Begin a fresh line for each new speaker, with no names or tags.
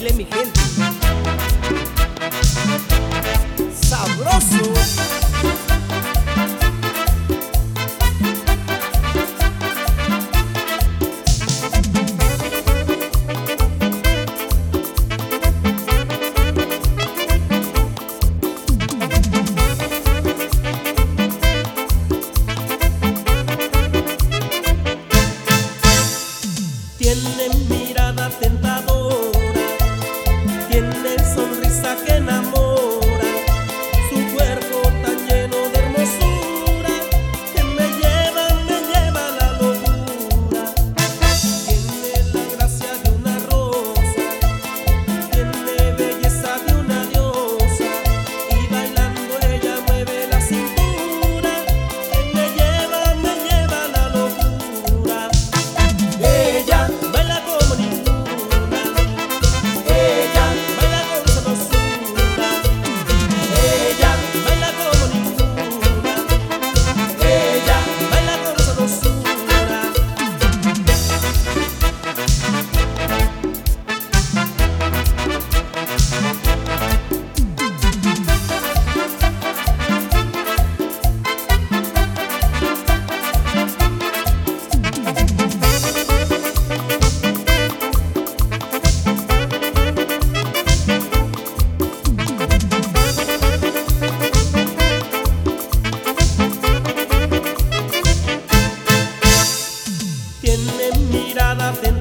baile, mi gente. Sabroso.
Tiene mirada tentadora, tiene sonrisa que enamora, su cuerpo tan lleno de hermosura que me lleva a la locura. Tiene la gracia de una rosa, tiene belleza de una diosa, y bailando ella mueve la cintura que me lleva a la locura. Ella baila como ninguna, ella baila con sabrosura, ella baila como ninguna, ella baila con sabrosura. Tiene mirada